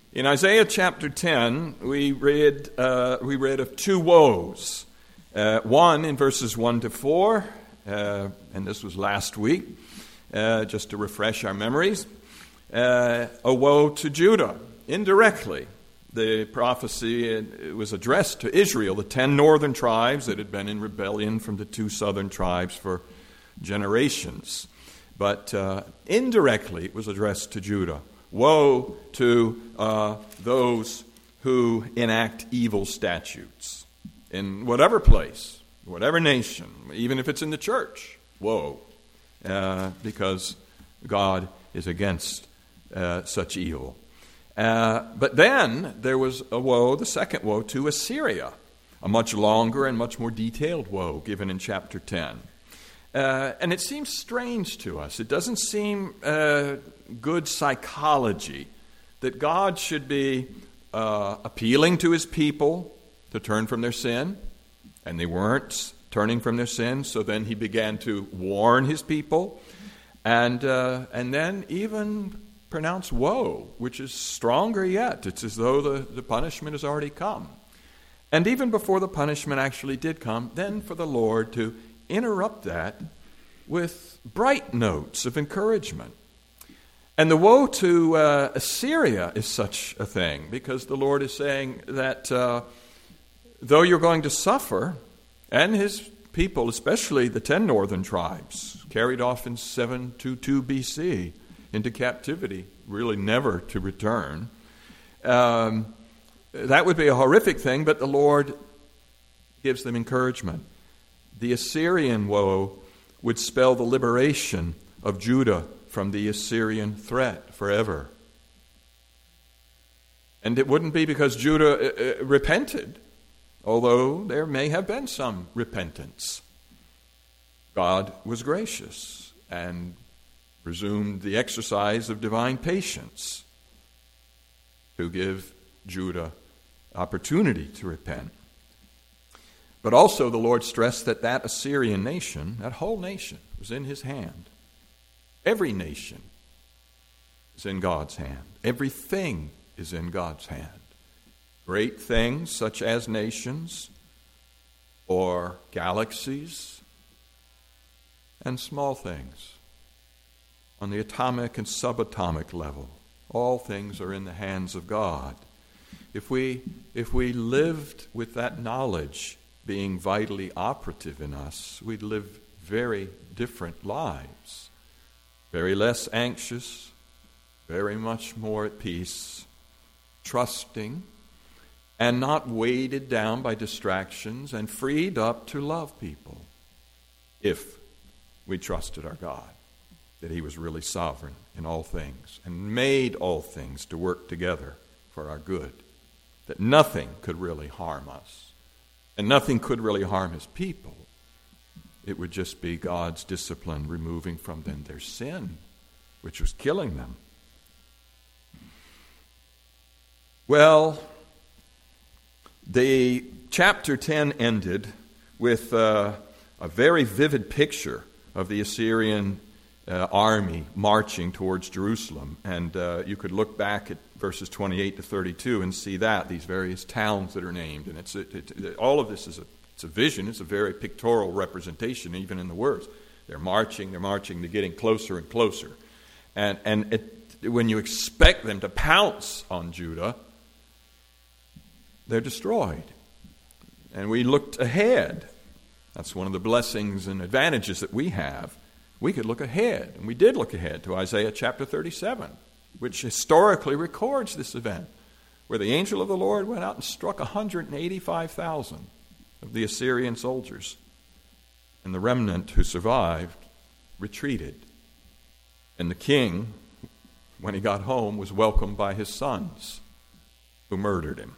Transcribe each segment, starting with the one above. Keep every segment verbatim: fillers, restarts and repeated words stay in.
In Isaiah chapter ten, we read uh, we read of two woes. Uh, one in verses one to four, uh, and this was last week, uh, just to refresh our memories. Uh, a woe to Judah, indirectly. The prophecy it was addressed to Israel, the ten northern tribes that had been in rebellion from the two southern tribes for generations. But uh, indirectly, it was addressed to Judah. Woe to uh, those who enact evil statutes in whatever place, whatever nation, even if it's in the church. Woe, uh, because God is against uh, such evil. Uh, but then there was a woe, the second woe, to Assyria, a much longer and much more detailed woe given in chapter ten. Uh, and it seems strange to us. It doesn't seem uh, good psychology that God should be uh, appealing to his people to turn from their sin, and they weren't turning from their sin, so then he began to warn his people, and uh, and then even pronounce woe, which is stronger yet. It's as though the, the punishment has already come. And even before the punishment actually did come, then for the Lord to interrupt that with bright notes of encouragement. And the woe to uh, Assyria is such a thing, because the Lord is saying that uh, though you're going to suffer, and his people, especially the ten northern tribes, carried off in seven twenty-two B C into captivity, really never to return, um, that would be a horrific thing, but the Lord gives them encouragement. The Assyrian woe would spell the liberation of Judah from the Assyrian threat forever. And it wouldn't be because Judah uh, repented, although there may have been some repentance. God was gracious and resumed the exercise of divine patience to give Judah opportunity to repent. But also the Lord stressed that that Assyrian nation, that whole nation, was in his hand. Every nation is in God's hand. Everything is in God's hand. Great things such as nations or galaxies, and small things on the atomic and subatomic level. All things are in the hands of God. If we, if we lived with that knowledge being vitally operative in us, we'd live very different lives. Very less anxious, very much more at peace, trusting, and not weighted down by distractions, and freed up to love people if we trusted our God, that he was really sovereign in all things and made all things to work together for our good, that nothing could really harm us. And nothing could really harm his people. It would just be God's discipline removing from them their sin, which was killing them. Well, the chapter ten ended with uh, a very vivid picture of the Assyrian uh, army marching towards Jerusalem. And uh, you could look back at verses twenty-eight to thirty-two and see that, these various towns that are named. And it's it, it, all of this is a, it's a vision. It's a very pictorial representation, even in the words. They're marching, they're marching, they're getting closer and closer. And, and it, when you expect them to pounce on Judah, they're destroyed. And we looked ahead. That's one of the blessings and advantages that we have. We could look ahead, and we did look ahead to Isaiah chapter thirty-seven, which historically records this event, where the angel of the Lord went out and struck one hundred eighty-five thousand of the Assyrian soldiers, and the remnant who survived retreated. And the king, when he got home, was welcomed by his sons, who murdered him.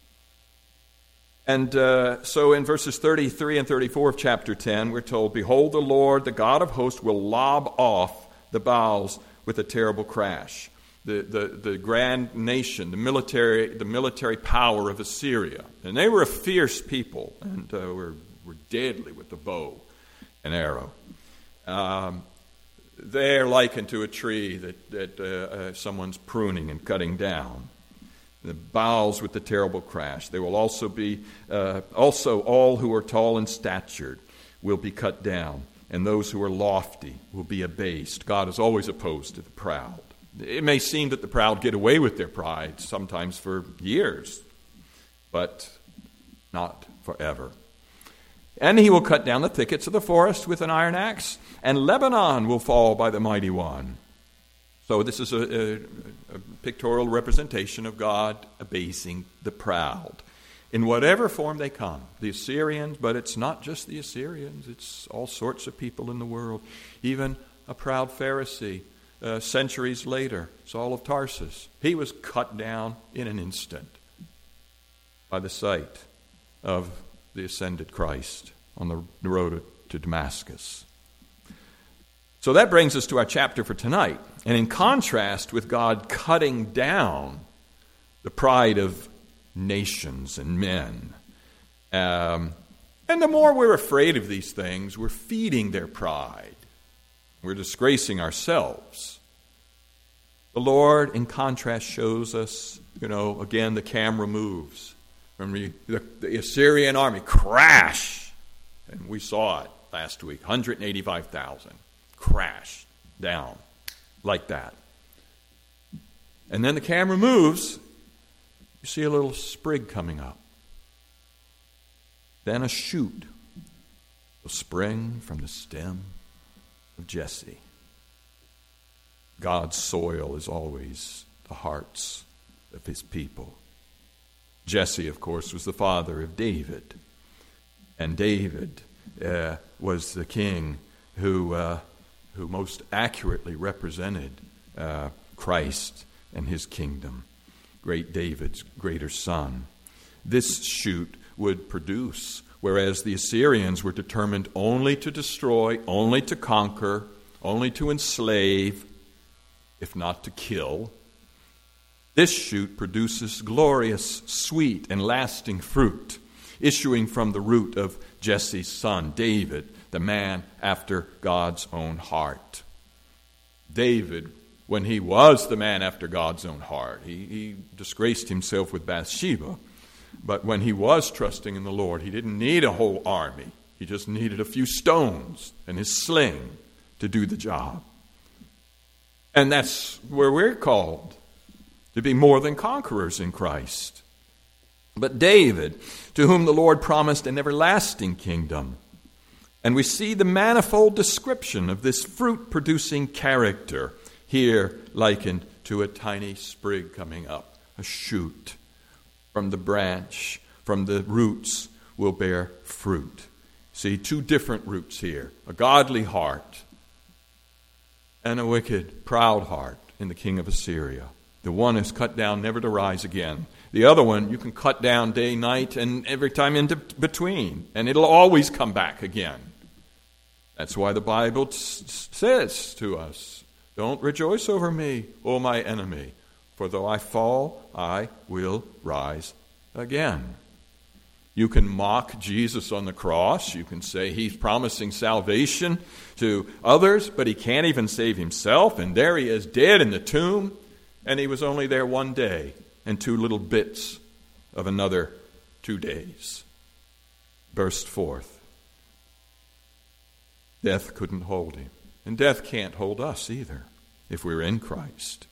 And uh, so in verses thirty-three and thirty-four of chapter ten, we're told, "Behold, the Lord, the God of hosts, will lob off the Baals with a terrible crash." The, the, the grand nation, the military, the military power of Assyria. And they were a fierce people, and uh, were, were deadly with the bow and arrow. Um, they're likened to a tree that, that uh, uh, someone's pruning and cutting down. the boughs with the terrible crash. There will also be, uh, also all who are tall in stature will be cut down, and those who are lofty will be abased. God is always opposed to the proud. It may seem that the proud get away with their pride sometimes for years, but not forever. And he will cut down the thickets of the forest with an iron axe, and Lebanon will fall by the mighty one. So this is a, a, a pictorial representation of God abasing the proud in whatever form they come. The Assyrians, but it's not just the Assyrians. It's all sorts of people in the world. Even a proud Pharisee, uh, centuries later, Saul of Tarsus, he was cut down in an instant by the sight of the ascended Christ on the road to Damascus. So that brings us to our chapter for tonight. And in contrast with God cutting down the pride of nations and men, um, and the more we're afraid of these things, we're feeding their pride. We're disgracing ourselves. The Lord, in contrast, shows us, you know, again, the camera moves. From the, the, the Assyrian army crash, and we saw it last week, one hundred eighty-five thousand crash down like that. And then the camera moves, you see a little sprig coming up. Then a shoot will spring from the stem of Jesse. God's soil is always the hearts of his people. Jesse, of course, was the father of David. And David uh, was the king who uh, who most accurately represented uh, Christ and his kingdom. Great David's greater son. This shoot would produce, whereas the Assyrians were determined only to destroy, only to conquer, only to enslave, if not to kill, this shoot produces glorious, sweet, and lasting fruit, issuing from the root of Jesse's son, David, the man after God's own heart. David, when he was the man after God's own heart, he, he disgraced himself with Bathsheba, but when he was trusting in the Lord, he didn't need a whole army. He just needed a few stones and his sling to do the job. And that's where we're called, to be more than conquerors in Christ. But David, to whom the Lord promised an everlasting kingdom, and we see the manifold description of this fruit-producing character here likened to a tiny sprig coming up, a shoot. From the branch, from the roots will bear fruit. See, two different roots here, a godly heart and a wicked, proud heart in the king of Assyria. The one is cut down never to rise again. The other one you can cut down day, night, and every time in between, and it'll always come back again. That's why the Bible t- says to us, don't rejoice over me, O my enemy, for though I fall, I will rise again. You can mock Jesus on the cross. You can say he's promising salvation to others, but he can't even save himself, and there he is dead in the tomb, and he was only there one day and two little bits of another two days. Burst forth. Death couldn't hold him. And death can't hold us either if we're in Christ.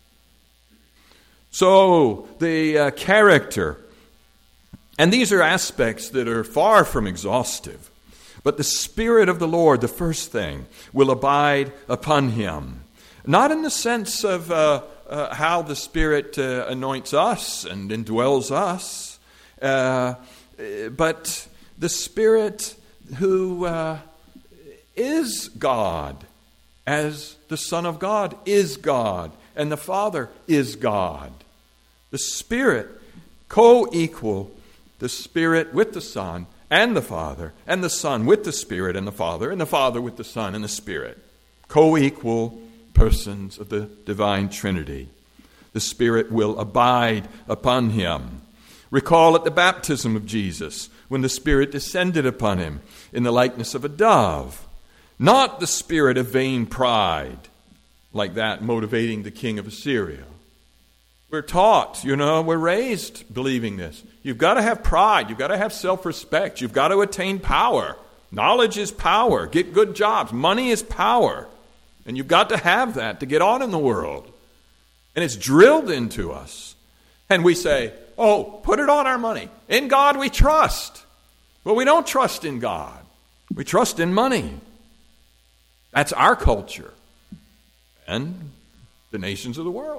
So, the uh, character, and these are aspects that are far from exhaustive, but the Spirit of the Lord, the first thing, will abide upon him. Not in the sense of uh, uh, how the Spirit uh, anoints us and indwells us, uh, but the Spirit who uh, is God, as the Son of God is God, and the Father is God. The Spirit, co-equal, the Spirit with the Son and the Father, and the Son with the Spirit and the Father, and the Father with the Son and the Spirit. Co-equal persons of the divine Trinity. The Spirit will abide upon him. Recall at the baptism of Jesus, when the Spirit descended upon him in the likeness of a dove. Not the spirit of vain pride, like that motivating the king of Assyria. We're taught, you know, we're raised believing this. You've got to have pride. You've got to have self-respect. You've got to attain power. Knowledge is power. Get good jobs. Money is power. And you've got to have that to get on in the world. And it's drilled into us. And we say, oh, put it on our money. In God we trust. Well, we don't trust in God. We trust in money. That's our culture. And the nations of the world.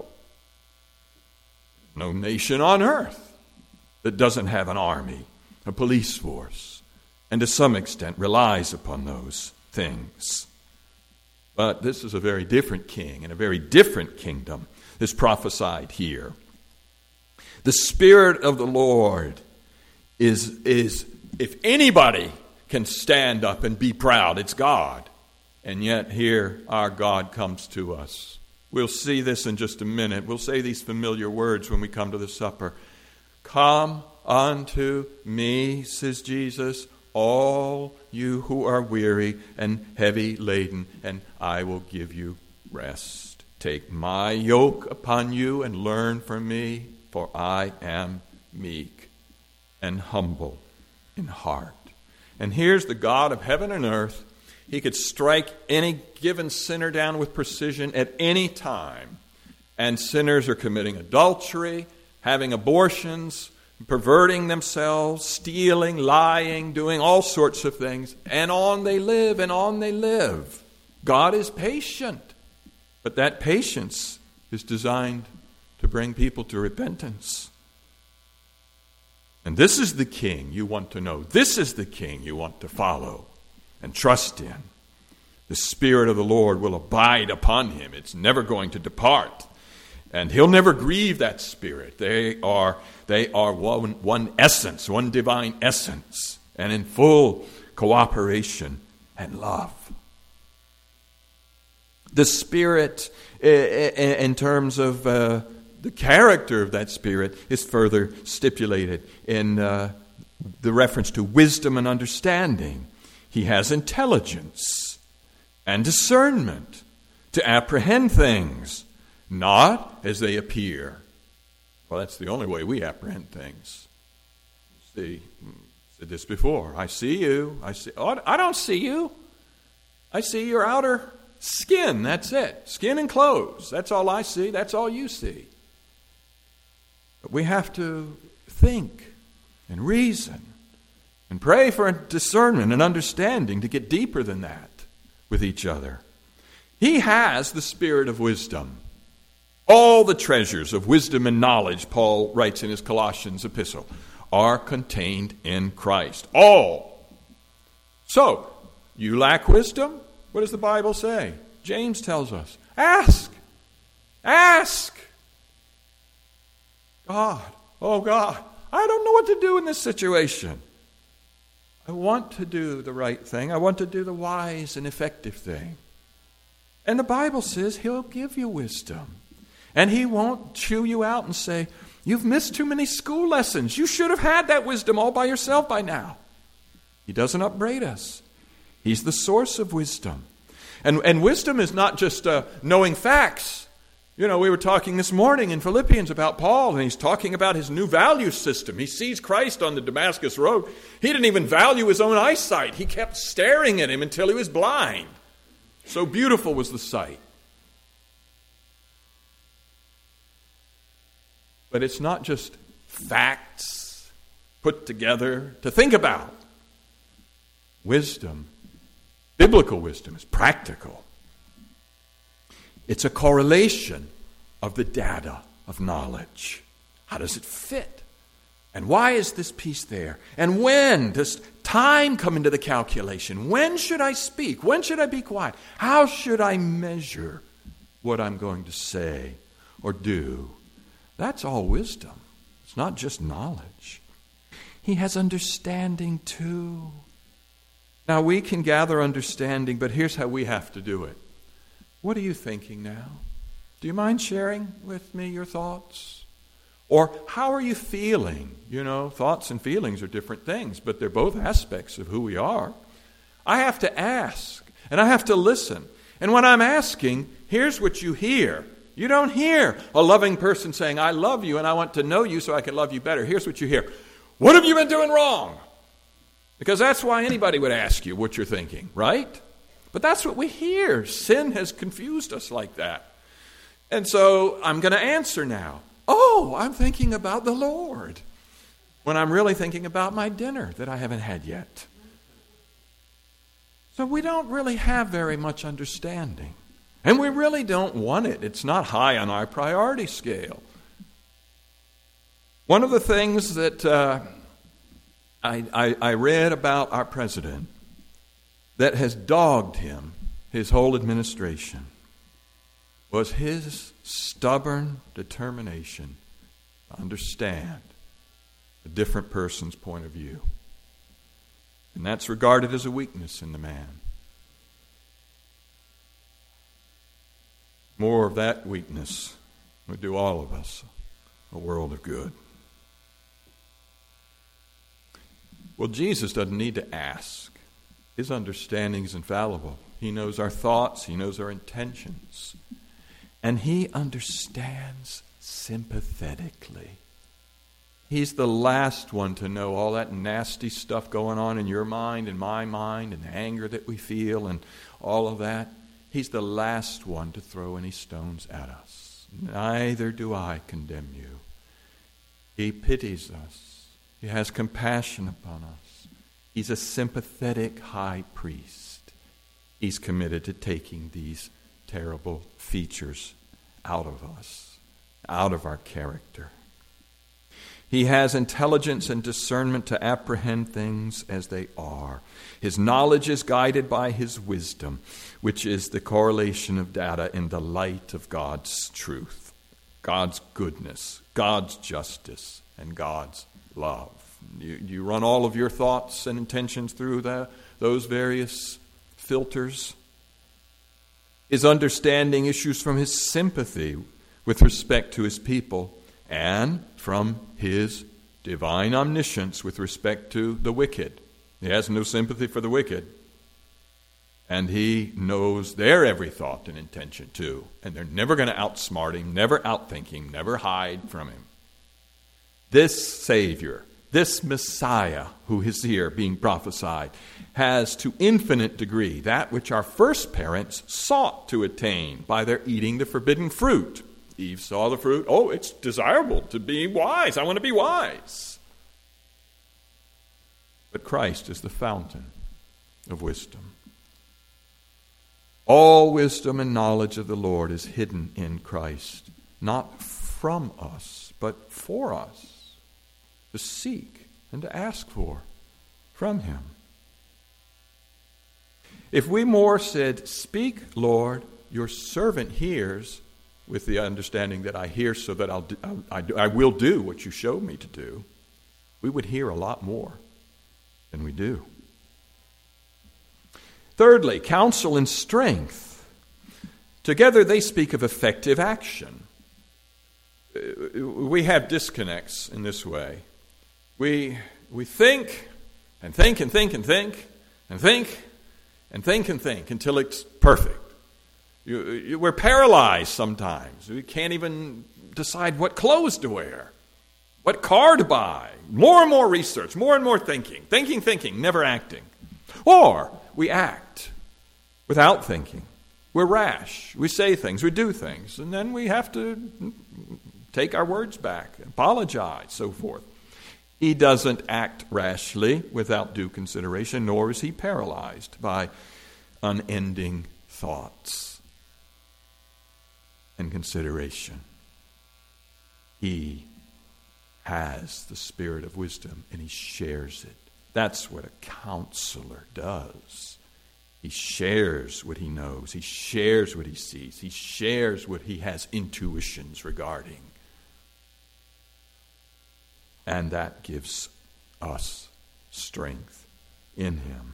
No nation on earth that doesn't have an army, a police force, and to some extent relies upon those things. But this is a very different king and a very different kingdom is prophesied here. The Spirit of the Lord is, is, if anybody can stand up and be proud, it's God. And yet here our God comes to us. We'll see this in just a minute. We'll say these familiar words when we come to the supper. Come unto me, says Jesus, all you who are weary and heavy laden, and I will give you rest. Take my yoke upon you and learn from me, for I am meek and humble in heart. And here's the God of heaven and earth. He could strike any given sinner down with precision at any time. And sinners are committing adultery, having abortions, perverting themselves, stealing, lying, doing all sorts of things. And on they live, and on they live. God is patient. But that patience is designed to bring people to repentance. And this is the king you want to know. This is the king you want to follow and trust in. The Spirit of the Lord will abide upon him. It's never going to depart. And he'll never grieve that Spirit. They are, they are one, one essence, one divine essence, and in full cooperation and love. The Spirit, in terms of uh, the character of that Spirit, is further stipulated in uh, the reference to wisdom and understanding. He has intelligence and discernment to apprehend things, not as they appear. Well, that's the only way we apprehend things. See, I said this before. I see you. I see. Oh, I don't see you. I see your outer skin. That's it. Skin and clothes. That's all I see. That's all you see. But we have to think and reason and pray for discernment and understanding to get deeper than that with each other. He has the Spirit of wisdom. All the treasures of wisdom and knowledge, Paul writes in his Colossians epistle, are contained in Christ. All. So, you lack wisdom? What does the Bible say? James tells us, ask. Ask. God, oh God, I don't know what to do in this situation. I want to do the right thing. I want to do the wise and effective thing. And the Bible says he'll give you wisdom. And he won't chew you out and say, you've missed too many school lessons. You should have had that wisdom all by yourself by now. He doesn't upbraid us. He's the source of wisdom. And, and wisdom is not just uh, knowing facts. You know, we were talking this morning in Philippians about Paul, and he's talking about his new value system. He sees Christ on the Damascus road. He didn't even value his own eyesight. He kept staring at him until he was blind. So beautiful was the sight. But it's not just facts put together to think about. Wisdom, biblical wisdom, is practical. It's a correlation of the data of knowledge. How does it fit? And why is this piece there? And when does time come into the calculation? When should I speak? When should I be quiet? How should I measure what I'm going to say or do? That's all wisdom. It's not just knowledge. He has understanding too. Now we can gather understanding, but here's how we have to do it. What are you thinking now? Do you mind sharing with me your thoughts? Or how are you feeling? You know, thoughts and feelings are different things, but they're both aspects of who we are. I have to ask, and I have to listen. And when I'm asking, here's what you hear. You don't hear a loving person saying, I love you and I want to know you so I can love you better. Here's what you hear. What have you been doing wrong? Because that's why anybody would ask you what you're thinking, right? But that's what we hear. Sin has confused us like that. And so I'm going to answer now. Oh, I'm thinking about the Lord, when I'm really thinking about my dinner that I haven't had yet. So we don't really have very much understanding. And we really don't want it. It's not high on our priority scale. One of the things that uh, I, I, I read about our president that has dogged him his whole administration was his stubborn determination to understand a different person's point of view. And that's regarded as a weakness in the man. More of that weakness would do all of us a world of good. Well, Jesus doesn't need to ask. His understanding is infallible. He knows our thoughts. He knows our intentions. And he understands sympathetically. He's the last one to know all that nasty stuff going on in your mind and my mind and the anger that we feel and all of that. He's the last one to throw any stones at us. Neither do I condemn you. He pities us. He has compassion upon us. He's a sympathetic high priest. He's committed to taking these terrible features out of us, out of our character. He has intelligence and discernment to apprehend things as they are. His knowledge is guided by his wisdom, which is the correlation of data in the light of God's truth, God's goodness, God's justice, and God's love. You, you run all of your thoughts and intentions through the, those various filters. His understanding issues from his sympathy with respect to his people and from his divine omniscience with respect to the wicked. He has no sympathy for the wicked. And he knows their every thought and intention too. And they're never going to outsmart him, never outthink him, never hide from him. This Savior, this Messiah who is here being prophesied, has to infinite degree that which our first parents sought to attain by their eating the forbidden fruit. Eve saw the fruit. Oh, it's desirable to be wise. I want to be wise. But Christ is the fountain of wisdom. All wisdom and knowledge of the Lord is hidden in Christ, not from us, but for us, to seek and to ask for from him. If we more said, "Speak, Lord, your servant hears," with the understanding that I hear so that I'll do, I, I, I will do what you showed me to do, we would hear a lot more than we do. Thirdly, counsel and strength. Together they speak of effective action. We have disconnects in this way. We, we think and think and think and think and think and think and think until it's perfect. You, you, we're paralyzed sometimes. We can't even decide what clothes to wear, what car to buy. More and more research, more and more thinking. Thinking, thinking, never acting. Or we act without thinking. We're rash. We say things, we do things, and then we have to take our words back, apologize, so forth. He doesn't act rashly without due consideration, nor is he paralyzed by unending thoughts and consideration. He has the spirit of wisdom and he shares it. That's what a counselor does. He shares what he knows. He shares what he sees. He shares what he has intuitions regarding. And that gives us strength in him.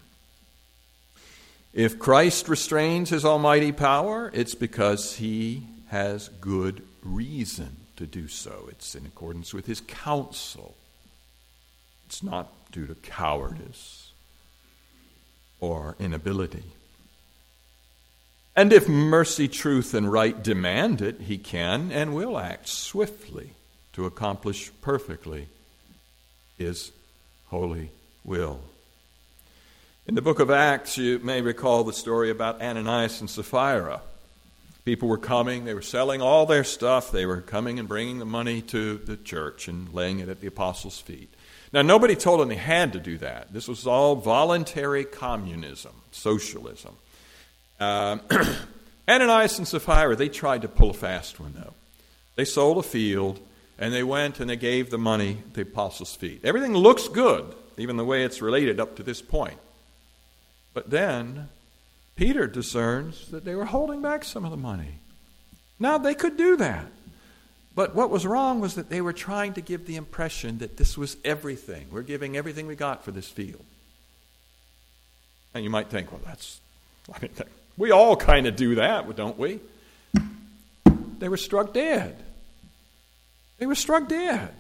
If Christ restrains his almighty power, it's because he has good reason to do so. It's in accordance with his counsel. It's not due to cowardice or inability. And if mercy, truth, and right demand it, he can and will act swiftly to accomplish perfectly his holy will. In the book of Acts, you may recall the story about Ananias and Sapphira. People were coming, they were selling all their stuff, they were coming and bringing the money to the church and laying it at the apostles' feet. Now, nobody told them they had to do that. This was all voluntary communism, socialism. Uh, Ananias and Sapphira, they tried to pull a fast one, though. They sold a field, and they went and they gave the money at the apostles' feet. Everything looks good, even the way it's related up to this point. But then Peter discerns that they were holding back some of the money. Now, they could do that. But what was wrong was that they were trying to give the impression that this was everything. We're giving everything we got for this field. And you might think, well, that's, I mean, we all kind of do that, don't we? They were struck dead. They were struck dead.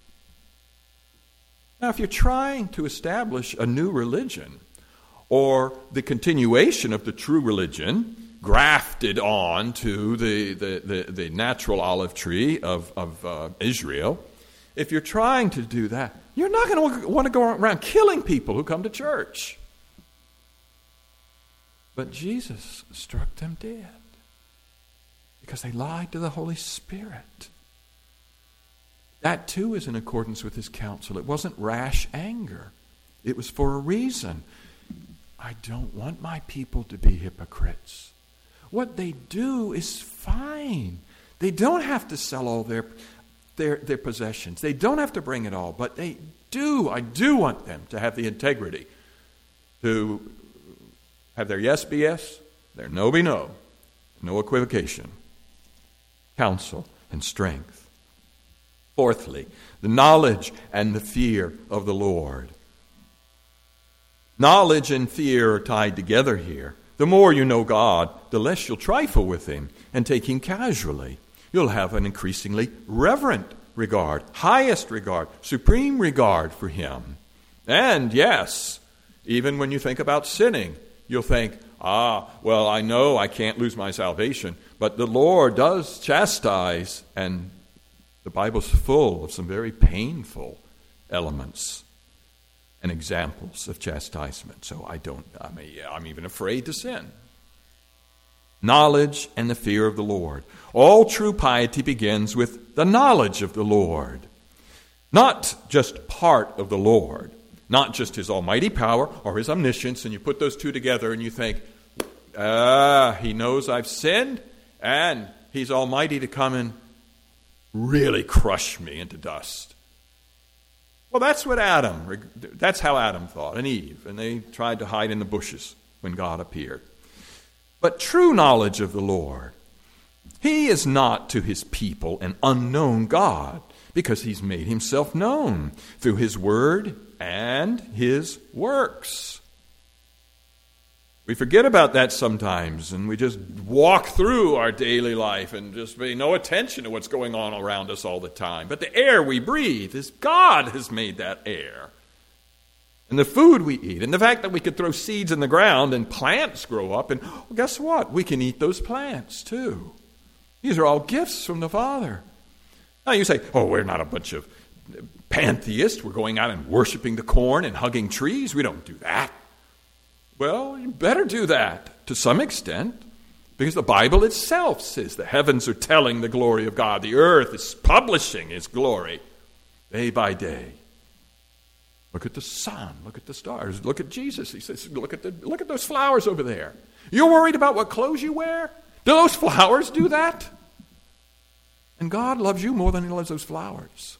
Now, if you're trying to establish a new religion or the continuation of the true religion grafted on to the, the, the, the natural olive tree of, of uh, Israel, if you're trying to do that, you're not going to want to go around killing people who come to church. But Jesus struck them dead because they lied to the Holy Spirit. That too is in accordance with his counsel. It wasn't rash anger. It was for a reason. I don't want my people to be hypocrites. What they do is fine. They don't have to sell all their, their, their possessions. They don't have to bring it all. But they do. I do want them to have the integrity to have their yes be yes, their no be no, no equivocation, counsel, and strength. Fourthly, the knowledge and the fear of the Lord. Knowledge and fear are tied together here. The more you know God, the less you'll trifle with him and take him casually. You'll have an increasingly reverent regard, highest regard, supreme regard for him. And yes, even when you think about sinning, you'll think, ah, well, I know I can't lose my salvation, but the Lord does chastise, and the Bible's full of some very painful elements and examples of chastisement. So I don't, I mean, I'm even afraid to sin. Knowledge and the fear of the Lord. All true piety begins with the knowledge of the Lord. Not just part of the Lord, not just his almighty power or his omniscience, and you put those two together and you think, ah, he knows I've sinned, and he's almighty to come and really crush me into dust. Well, that's what Adam, that's how Adam thought, and Eve, and they tried to hide in the bushes when God appeared. But true knowledge of the Lord, he is not to his people an unknown God, because he's made himself known through his word and his works. We forget about that sometimes, and we just walk through our daily life and just pay no attention to what's going on around us all the time. But the air we breathe is God has made that air. And the food we eat, and the fact that we could throw seeds in the ground and plants grow up, and well, guess what? We can eat those plants too. These are all gifts from the Father. Now you say, oh, we're not a bunch of pantheists. We're going out and worshiping the corn and hugging trees. We don't do that. Well, you better do that to some extent, because the Bible itself says the heavens are telling the glory of God. The earth is publishing his glory day by day. Look at the sun. Look at the stars. Look at Jesus. He says, look at the look at those flowers over there. You're worried about what clothes you wear? Do those flowers do that? And God loves you more than he loves those flowers.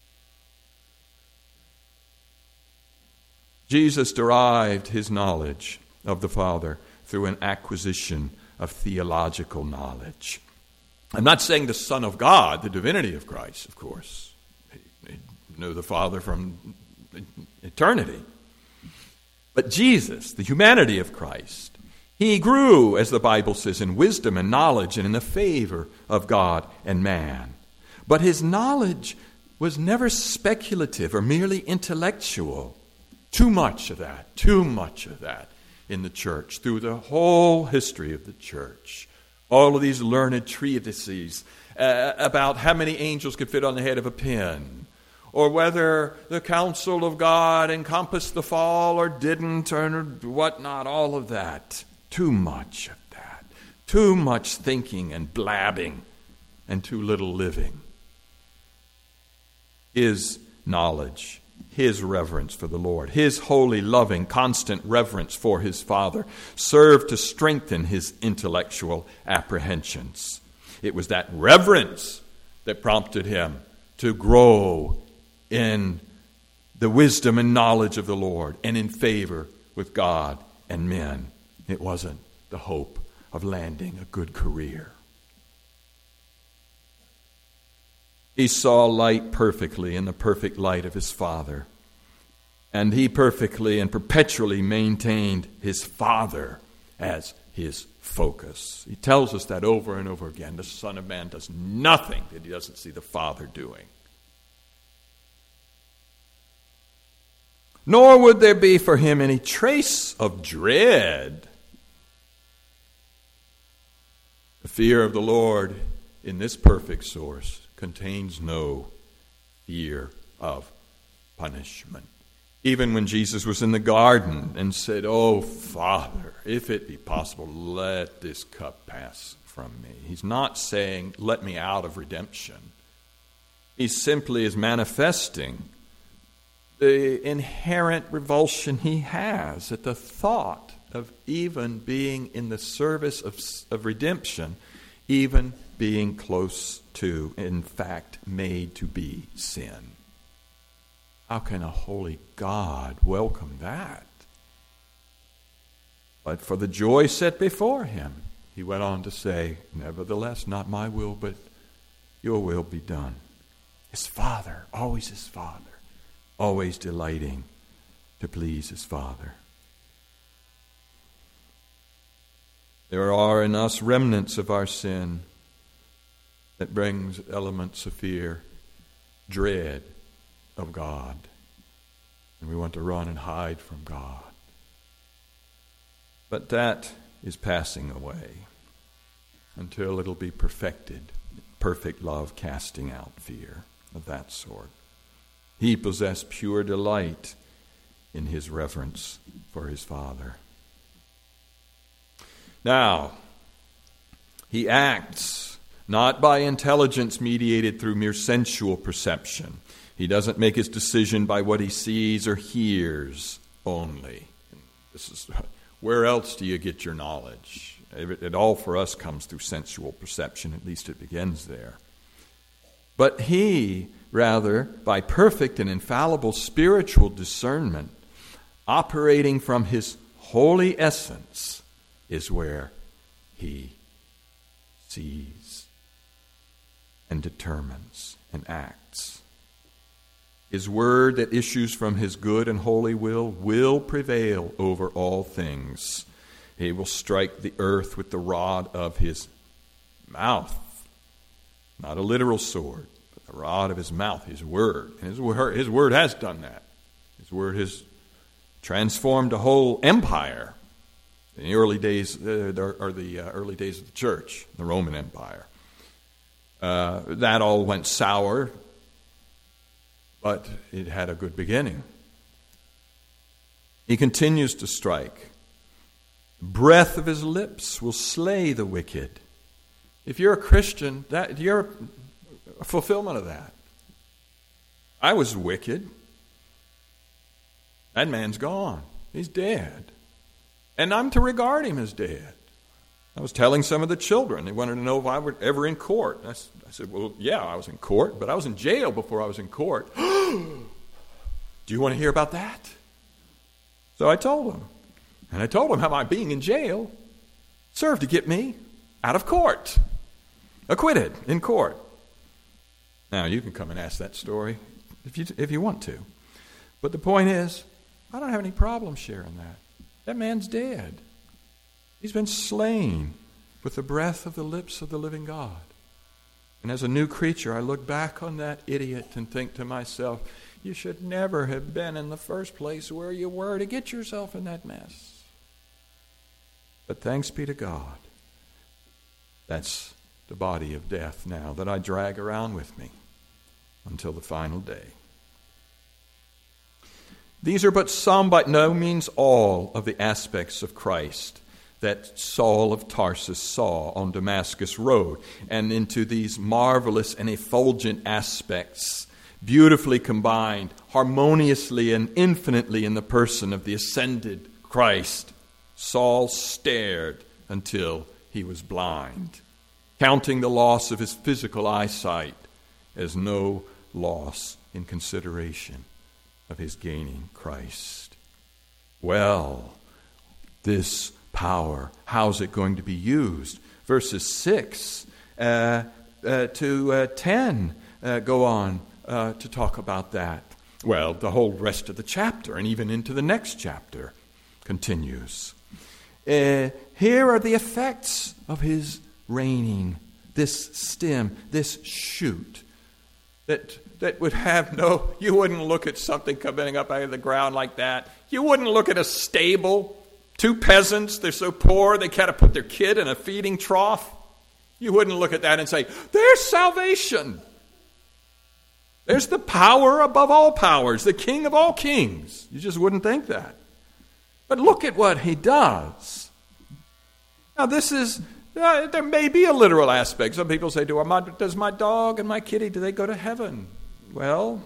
Jesus derived his knowledge of the Father through an acquisition of theological knowledge. I'm not saying the Son of God, the divinity of Christ, of course. He knew the Father from eternity. But Jesus, the humanity of Christ, he grew, as the Bible says, in wisdom and knowledge and in the favor of God and man. But his knowledge was never speculative or merely intellectual. Too much of that, too much of that. in the church, through the whole history of the church. All of these learned treatises uh, about how many angels could fit on the head of a pin, or whether the counsel of God encompassed the fall or didn't, or whatnot, all of that. Too much of that. Too much thinking and blabbing, and too little living. His knowledge, his reverence for the Lord, his holy, loving, constant reverence for his Father served to strengthen his intellectual apprehensions. It was that reverence that prompted him to grow in the wisdom and knowledge of the Lord and in favor with God and men. It wasn't the hope of landing a good career. He saw light perfectly in the perfect light of his Father. And he perfectly and perpetually maintained his Father as his focus. He tells us that over and over again. The Son of Man does nothing that he doesn't see the Father doing. Nor would there be for him any trace of dread. The fear of the Lord in this perfect source contains no fear of punishment. Even when Jesus was in the garden and said, "Oh, Father, if it be possible, let this cup pass from me." He's not saying, "Let me out of redemption." He simply is manifesting the inherent revulsion he has at the thought of even being in the service of, of redemption, even being close to, in fact, made to be sin. How can a holy God welcome that? But for the joy set before him, he went on to say, "Nevertheless, not my will, but your will be done." His Father, always his Father, always delighting to please his Father. There are in us remnants of our sin that brings elements of fear, dread of God. And we want to run and hide from God. But that is passing away until it'll be perfected. Perfect love casting out fear of that sort. He possessed pure delight in his reverence for his Father. Now, he acts not by intelligence mediated through mere sensual perception. He doesn't make his decision by what he sees or hears only. This is where else do you get your knowledge? It, it all for us comes through sensual perception. At least it begins there. But he, rather, by perfect and infallible spiritual discernment, operating from his holy essence, is where he sees and determines and acts. His word that issues from his good and holy will will prevail over all things. He will strike the earth with the rod of his mouth. Not a literal sword, but the rod of his mouth, his word. And his word, his word has done that. His word has transformed a whole empire. In the early days, uh, or the uh, early days of the church, the Roman Empire. Uh, that all went sour, but it had a good beginning. He continues to strike. The breath of his lips will slay the wicked. If you're a Christian, that you're a fulfillment of that. I was wicked. That man's gone. He's dead. And I'm to regard him as dead. I was telling some of the children, they wanted to know if I were ever in court. I, I said, well, yeah, I was in court, but I was in jail before I was in court. Do you want to hear about that? So I told them. And I told them how my being in jail served to get me out of court. Acquitted in court. Now, you can come and ask that story if you, if you want to. But the point is, I don't have any problem sharing that. That man's dead. He's been slain with the breath of the lips of the living God. And as a new creature, I look back on that idiot and think to myself, you should never have been in the first place where you were to get yourself in that mess. But thanks be to God, that's the body of death now that I drag around with me until the final day. These are but some, by no means all, of the aspects of Christ that Saul of Tarsus saw on Damascus Road, and into these marvelous and effulgent aspects, beautifully combined, harmoniously and infinitely in the person of the ascended Christ, Saul stared until he was blind, counting the loss of his physical eyesight as no loss in consideration of his gaining Christ. Well, this power, how's it going to be used? Verses six uh, uh, to uh, ten uh, go on uh, to talk about that. Well, the whole rest of the chapter, and even into the next chapter, continues. Uh, here are the effects of his reigning, this stem, this shoot, that that would have no, you wouldn't look at something coming up out of the ground like that. You wouldn't look at a stable, two peasants, they're so poor they can't put their kid in a feeding trough. You wouldn't look at that and say, there's salvation. There's the power above all powers, the King of all kings. You just wouldn't think that. But look at what he does. Now this is, uh, there may be a literal aspect. Some people say, Do my, does my dog and my kitty, do they go to heaven? Well,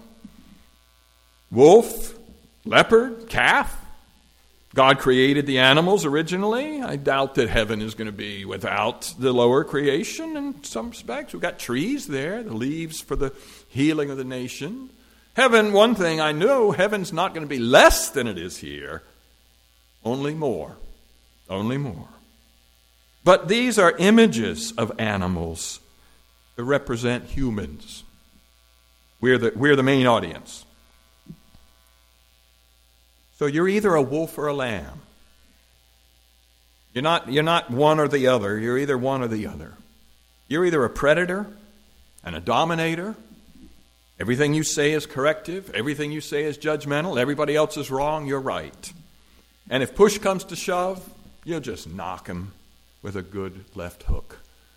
wolf, leopard, calf. God created the animals originally. I doubt that heaven is going to be without the lower creation in some respects. We've got trees there, the leaves for the healing of the nation. Heaven, one thing I know, heaven's not going to be less than it is here. Only more. Only more. But these are images of animals that represent humans. We're the, we're the main audience. So you're either a wolf or a lamb. You're not, you're not one or the other. You're either one or the other. You're either a predator and a dominator. Everything you say is corrective. Everything you say is judgmental. Everybody else is wrong. You're right. And if push comes to shove, you'll just knock him with a good left hook.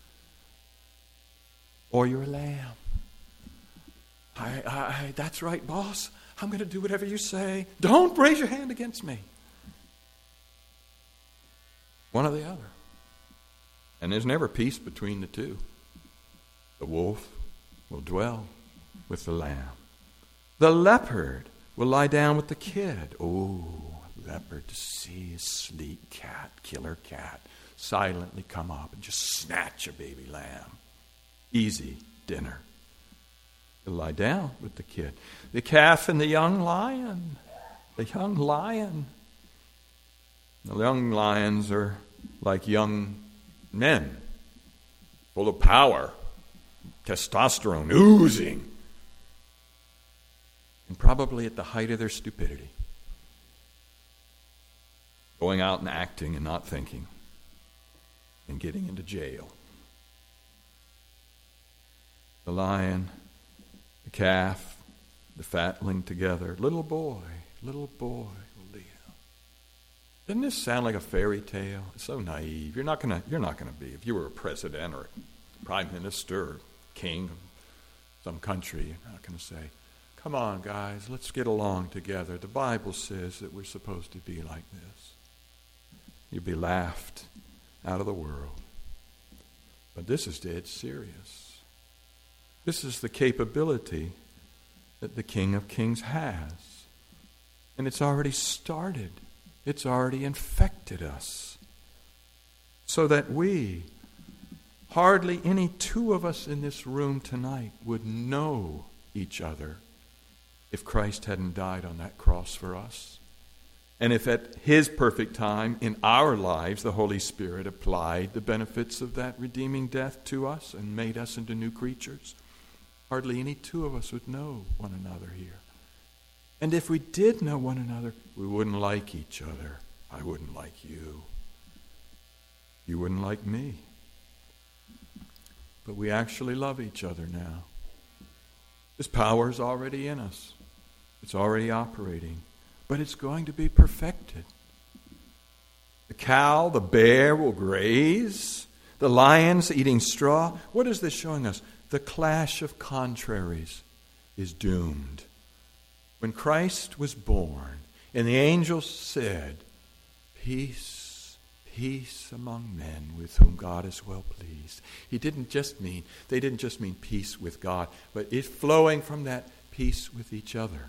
Or you're a lamb. I, I, that's right, boss. I'm going to do whatever you say. Don't raise your hand against me. One or the other. And there's never peace between the two. The wolf will dwell with the lamb. The leopard will lie down with the kid. Oh, leopard to see a sleek cat, killer cat, silently come up and just snatch a baby lamb. Easy dinner. He'll lie down with the kid. The calf and the young lion. The young lion. The young lions are like young men, full of power, testosterone oozing, and probably at the height of their stupidity. Going out and acting and not thinking, and getting into jail. The lion, the calf, the fatling together. Little boy, little boy will live. Doesn't this sound like a fairy tale? It's so naive. You're not gonna. You're not gonna be. If you were a president or a prime minister or king of some country, you're not gonna say, "Come on, guys, let's get along together." The Bible says that we're supposed to be like this. You'd be laughed out of the world. But this is dead serious. This is the capability that the King of Kings has. And it's already started. It's already infected us. So that we, hardly any two of us in this room tonight, would know each other if Christ hadn't died on that cross for us. And if at His perfect time in our lives the Holy Spirit applied the benefits of that redeeming death to us and made us into new creatures, hardly any two of us would know one another here. And if we did know one another, we wouldn't like each other. I wouldn't like you. You wouldn't like me. But we actually love each other now. This power is already in us. It's already operating. But it's going to be perfected. The cow, the bear will graze. The lion's eating straw. What is this showing us? The clash of contraries is doomed. When Christ was born, and the angels said, peace, peace among men with whom God is well pleased. He didn't just mean, they didn't just mean peace with God, but it flowing from that peace with each other.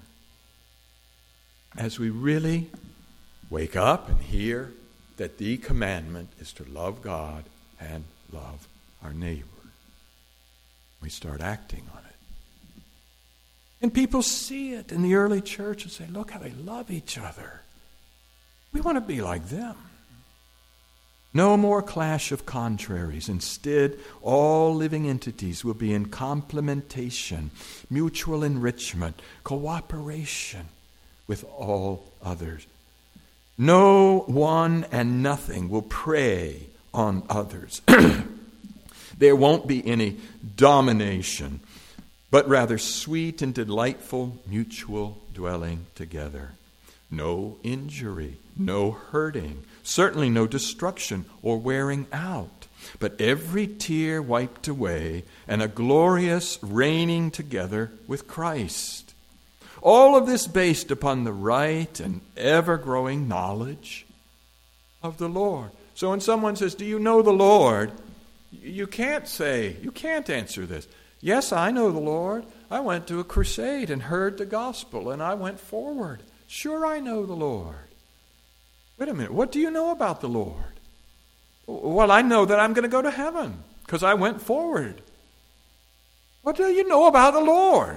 As we really wake up and hear that the commandment is to love God and love our neighbor, we start acting on it. And people see it in the early church and say, look how they love each other. We want to be like them. No more clash of contraries. Instead, all living entities will be in complementation, mutual enrichment, cooperation with all others. No one and nothing will prey on others. There won't be any domination, but rather sweet and delightful mutual dwelling together. No injury, no hurting, certainly no destruction or wearing out, but every tear wiped away and a glorious reigning together with Christ. All of this based upon the right and ever-growing knowledge of the Lord. So when someone says, do you know the Lord? You can't say, you can't answer this. Yes, I know the Lord. I went to a crusade and heard the gospel, and I went forward. Sure, I know the Lord. Wait a minute, what do you know about the Lord? Well, I know that I'm going to go to heaven because I went forward. What do you know about the Lord?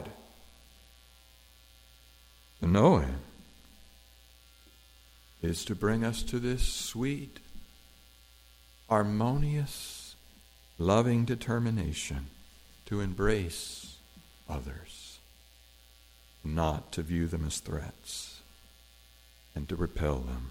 To know Him is to bring us to this sweet, harmonious, loving determination to embrace others, not to view them as threats, and to repel them.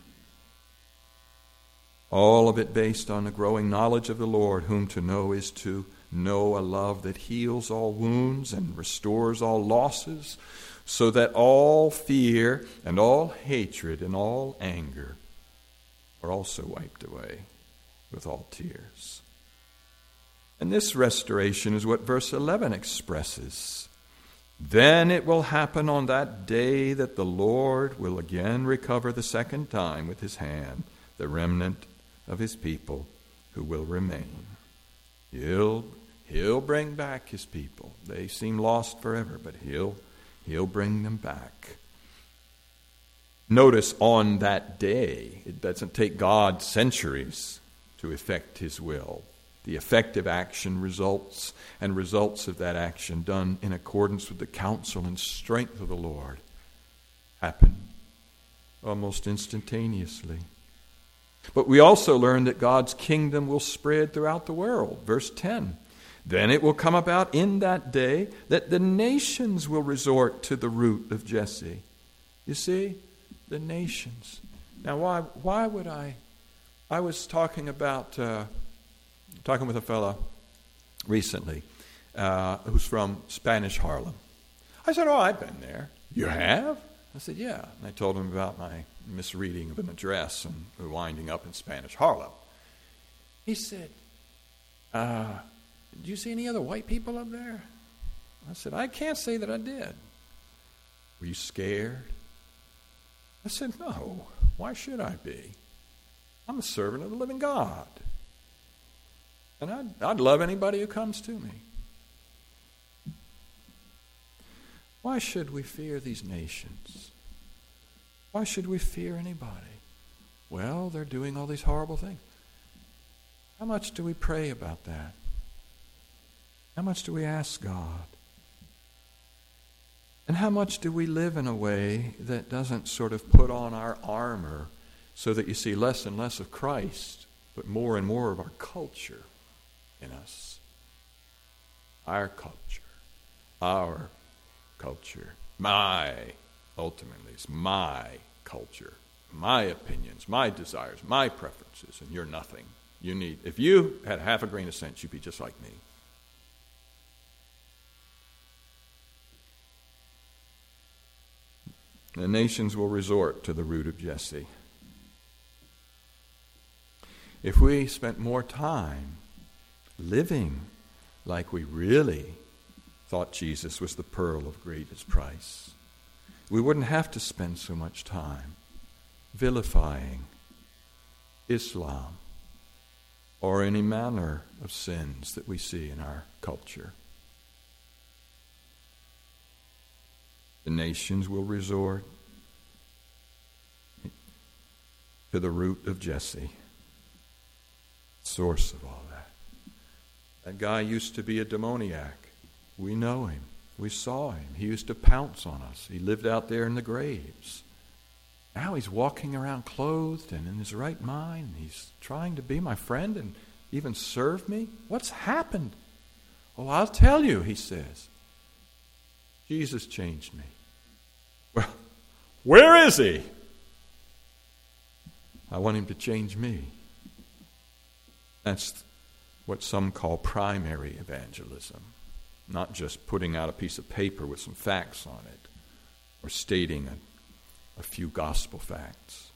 All of it based on a growing knowledge of the Lord, whom to know is to know a love that heals all wounds and restores all losses, so that all fear and all hatred and all anger are also wiped away with all tears. And this restoration is what verse eleven expresses. Then it will happen on that day that the Lord will again recover the second time with His hand the remnant of His people who will remain. He'll, he'll bring back His people. They seem lost forever, but He'll, he'll bring them back. Notice, on that day, it doesn't take God centuries to effect His will. The effective action results and results of that action done in accordance with the counsel and strength of the Lord happen almost instantaneously. But we also learn that God's kingdom will spread throughout the world. Verse ten, then it will come about in that day that the nations will resort to the root of Jesse. You see, the nations. Now, why why would I? I was talking about... Uh, Talking with a fellow recently uh, who's from Spanish Harlem. I said, oh, I've been there. You have? I said, yeah. And I told him about my misreading of an address and winding up in Spanish Harlem. He said, uh, did you see any other white people up there? I said, I can't say that I did. Were you scared? I said, no. Why should I be? I'm a servant of the living God. And I'd, I'd love anybody who comes to me. Why should we fear these nations? Why should we fear anybody? Well, they're doing all these horrible things. How much do we pray about that? How much do we ask God? And how much do we live in a way that doesn't sort of put on our armor so that you see less and less of Christ, but more and more of our culture in us? Our culture. Our culture. My, ultimately, it's my culture. My opinions, my desires, my preferences, and you're nothing. You need, if you had half a grain of sense, you'd be just like me. The nations will resort to the root of Jesse. if we spent more time living like we really thought Jesus was the pearl of greatest price, we wouldn't have to spend so much time vilifying Islam or any manner of sins that we see in our culture. The nations will resort to the root of Jesse, source of all that. That guy used to be a demoniac. We know him. We saw him. He used to pounce on us. He lived out there in the graves. Now he's walking around clothed and in his right mind. He's trying to be my friend and even serve me. What's happened? Oh, I'll tell you, he says. Jesus changed me. Well, where is he? I want him to change me. That's what some call primary evangelism. Not just putting out a piece of paper with some facts on it or stating a, a few gospel facts.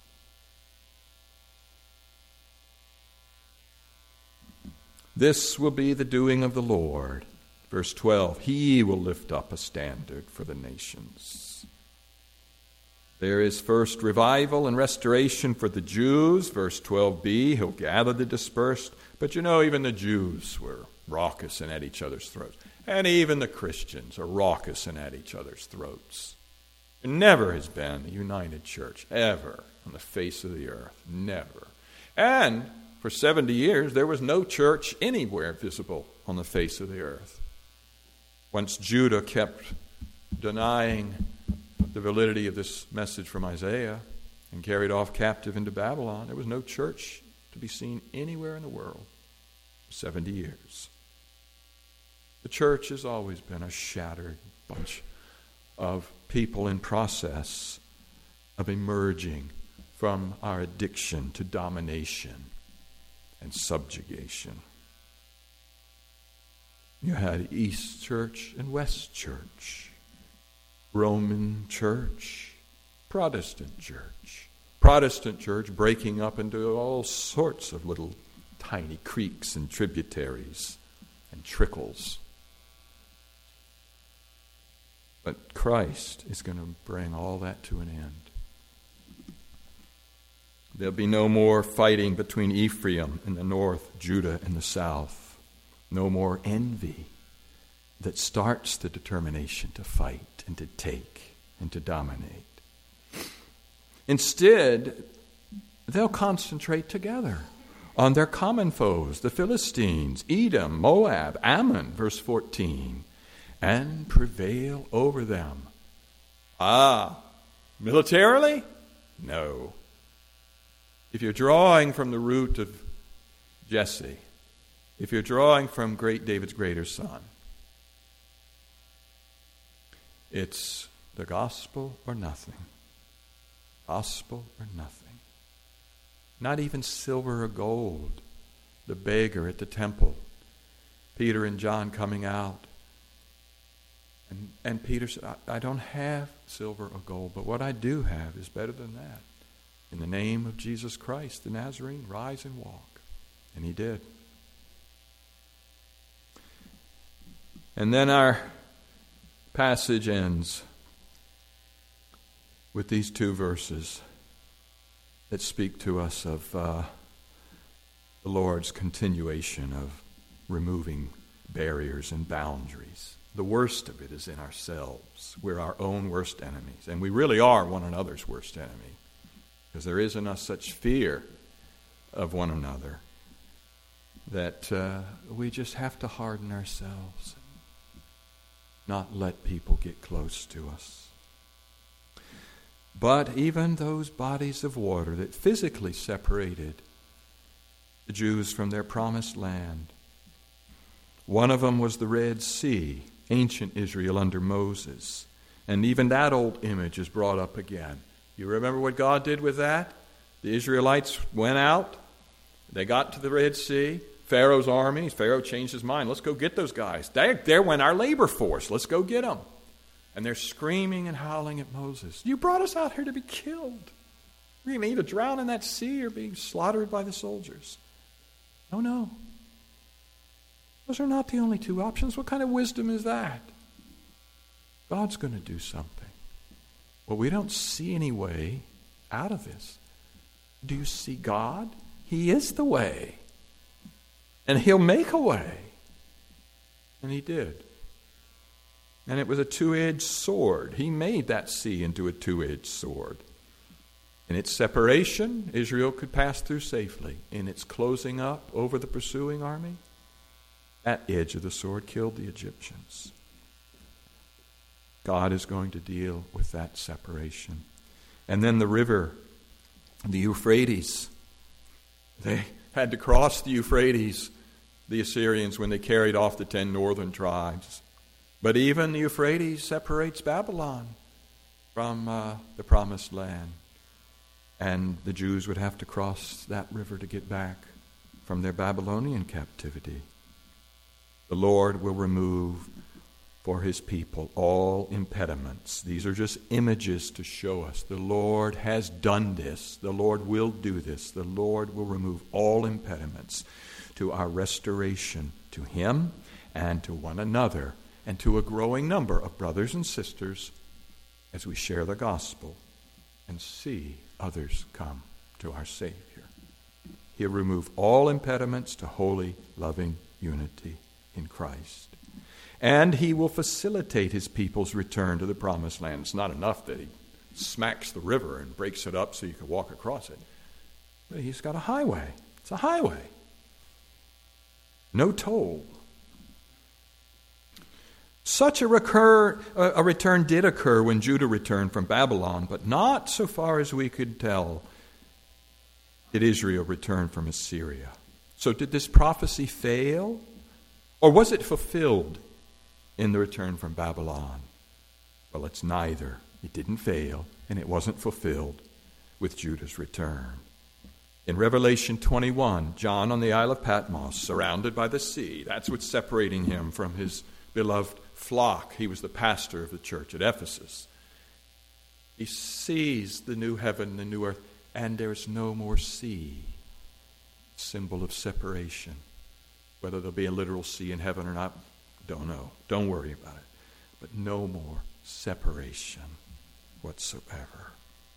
This will be the doing of the Lord. Verse twelve, He will lift up a standard for the nations. There is first revival and restoration for the Jews. Verse twelve b, He'll gather the dispersed. But you know, even the Jews were raucous and at each other's throats. And even the Christians are raucous and at each other's throats. There never has been a united church, ever, on the face of the earth. Never. And for seventy years, there was no church anywhere visible on the face of the earth. Once Judah kept denying the validity of this message from Isaiah and carried off captive into Babylon, there was no church to be seen anywhere in the world for seventy years. The church has always been a shattered bunch of people in process of emerging from our addiction to domination and subjugation. You had East Church and West Church, Roman Church, Protestant Church. Protestant Church breaking up into all sorts of little tiny creeks and tributaries and trickles. But Christ is going to bring all that to an end. There'll be no more fighting between Ephraim in the north, Judah in the south. No more envy that starts the determination to fight and to take and to dominate. Instead, they'll concentrate together on their common foes, the Philistines, Edom, Moab, Ammon, verse fourteen, and prevail over them. Ah, militarily? No. If you're drawing from the root of Jesse, if you're drawing from great David's greater son, it's the gospel or nothing. Gospel or nothing. Not even silver or gold. The beggar at the temple. Peter and John coming out. And, and Peter said, I, I don't have silver or gold, but what I do have is better than that. In the name of Jesus Christ, the Nazarene, rise and walk. And he did. And then our passage ends with these two verses that speak to us of uh, the Lord's continuation of removing barriers and boundaries. The worst of it is in ourselves. We're our own worst enemies. And we really are one another's worst enemy. Because there is in us such fear of one another that uh, we just have to harden ourselves, not let people get close to us. But even those bodies of water that physically separated the Jews from their promised land, one of them was the Red Sea, ancient Israel under Moses. And even that old image is brought up again. You remember what God did with that? The Israelites went out. They got to the Red Sea. Pharaoh's army, Pharaoh changed his mind. Let's go get those guys. There, there went our labor force. Let's go get them. And they're screaming and howling at Moses. You brought us out here to be killed. We're going to either drown in that sea or be slaughtered by the soldiers. No, no. Those are not the only two options. What kind of wisdom is that? God's going to do something. Well, we don't see any way out of this. Do you see God? He is the way. And He'll make a way. And He did. And it was a two-edged sword. He made that sea into a two-edged sword. In its separation, Israel could pass through safely. In its closing up over the pursuing army, that edge of the sword killed the Egyptians. God is going to deal with that separation. And then the river, the Euphrates. They had to cross the Euphrates, the Assyrians, when they carried off the ten northern tribes. But even the Euphrates separates Babylon from uh, the promised land. And the Jews would have to cross that river to get back from their Babylonian captivity. The Lord will remove for His people all impediments. These are just images to show us the Lord has done this. The Lord will do this. The Lord will remove all impediments to our restoration to Him and to one another and to a growing number of brothers and sisters as we share the gospel and see others come to our Savior. He'll remove all impediments to holy, loving unity in Christ. And He will facilitate His people's return to the promised land. It's not enough that He smacks the river and breaks it up so you can walk across it. But He's got a highway. It's a highway. No toll. Such a, recur, a return did occur when Judah returned from Babylon, but not so far as we could tell did Israel return from Assyria. So did this prophecy fail? Or was it fulfilled in the return from Babylon? Well, it's neither. It didn't fail, and it wasn't fulfilled with Judah's return. In Revelation twenty-one, John on the Isle of Patmos, surrounded by the sea, that's what's separating him from his beloved flock. He was the pastor of the church at Ephesus. He sees the new heaven, the new earth, and there's no more sea. Symbol of separation. Whether there'll be a literal sea in heaven or not, don't know. Don't worry about it. But no more separation whatsoever.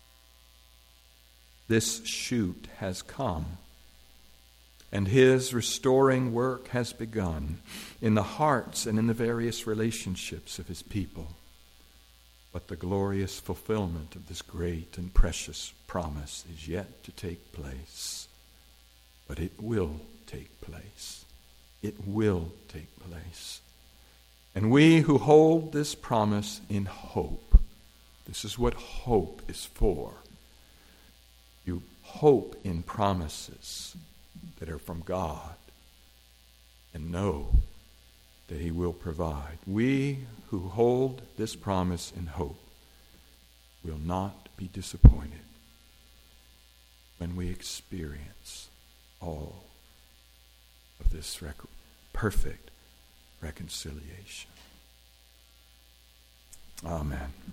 This shoot has come, and His restoring work has begun in the hearts and in the various relationships of His people. But the glorious fulfillment of this great and precious promise is yet to take place. But it will take place. It will take place. And we who hold this promise in hope, this is what hope is for. You hope in promises that are from God and know that He will provide. We who hold this promise in hope will not be disappointed when we experience all of this rec- perfect reconciliation. Amen.